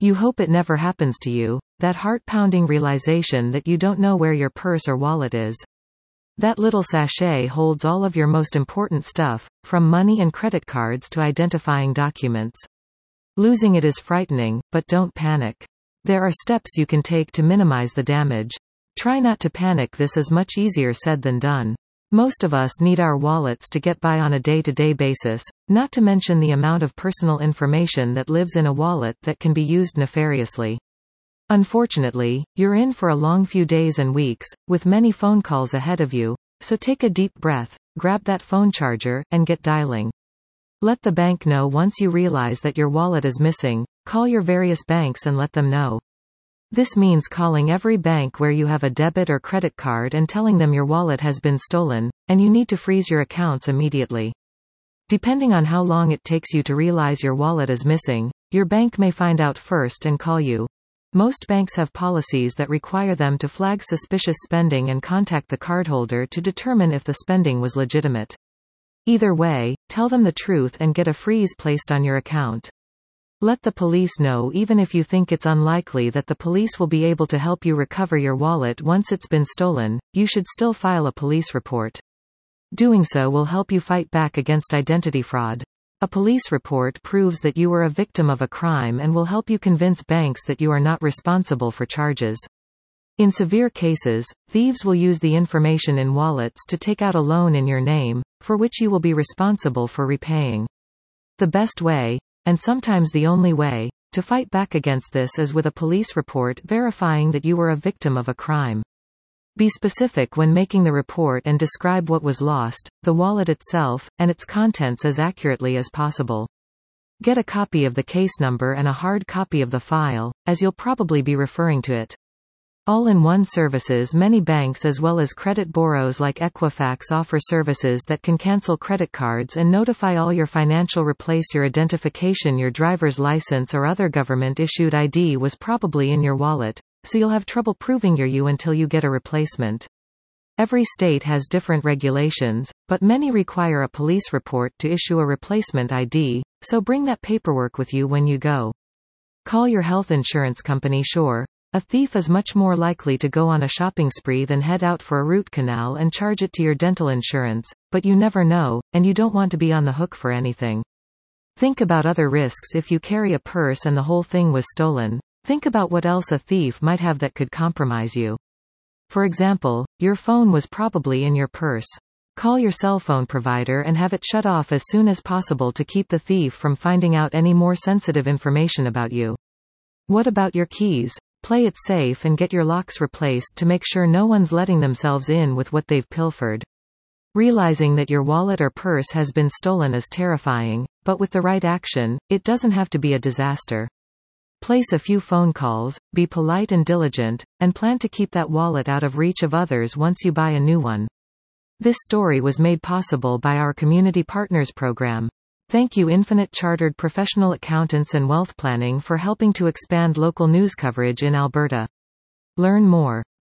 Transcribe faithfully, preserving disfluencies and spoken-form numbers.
You hope it never happens to you, that heart-pounding realization that you don't know where your purse or wallet is. That little sachet holds all of your most important stuff, from money and credit cards to identifying documents. Losing it is frightening, but don't panic. There are steps you can take to minimize the damage. Try not to panic. This is much easier said than done. Most of us need our wallets to get by on a day-to-day basis, not to mention the amount of personal information that lives in a wallet that can be used nefariously. Unfortunately, you're in for a long few days and weeks, with many phone calls ahead of you, so take a deep breath, grab that phone charger, and get dialing. Let the bank know once you realize that your wallet is missing. Call your various banks and let them know. This means calling every bank where you have a debit or credit card and telling them your wallet has been stolen, and you need to freeze your accounts immediately. Depending on how long it takes you to realize your wallet is missing, your bank may find out first and call you. Most banks have policies that require them to flag suspicious spending and contact the cardholder to determine if the spending was legitimate. Either way, tell them the truth and get a freeze placed on your account. Let the police know. Even if you think it's unlikely that the police will be able to help you recover your wallet once it's been stolen, you should still file a police report. Doing so will help you fight back against identity fraud. A police report proves that you were a victim of a crime and will help you convince banks that you are not responsible for charges. In severe cases, thieves will use the information in wallets to take out a loan in your name, for which you will be responsible for repaying. The best way, and sometimes the only way, to fight back against this is with a police report verifying that you were a victim of a crime. Be specific when making the report and describe what was lost, the wallet itself, and its contents as accurately as possible. Get a copy of the case number and a hard copy of the file, as you'll probably be referring to it. All-in-one services. Many banks as well as credit bureaus like Equifax offer services that can cancel credit cards and notify all your financial. Replace your identification. Your driver's license or other government-issued I D was probably in your wallet, so you'll have trouble proving you're you until you get a replacement. Every state has different regulations, but many require a police report to issue a replacement I D, so bring that paperwork with you when you go. Call your health insurance company. Sure, a thief is much more likely to go on a shopping spree than head out for a root canal and charge it to your dental insurance, but you never know, and you don't want to be on the hook for anything. Think about other risks. If you carry a purse and the whole thing was stolen, think about what else a thief might have that could compromise you. For example, your phone was probably in your purse. Call your cell phone provider and have it shut off as soon as possible to keep the thief from finding out any more sensitive information about you. What about your keys? Play it safe and get your locks replaced to make sure no one's letting themselves in with what they've pilfered. Realizing that your wallet or purse has been stolen is terrifying, but with the right action, it doesn't have to be a disaster. Place a few phone calls, be polite and diligent, and plan to keep that wallet out of reach of others once you buy a new one. This story was made possible by our Community Partners program. Thank you Infinite Chartered Professional Accountants and Wealth Planning for helping to expand local news coverage in Alberta. Learn more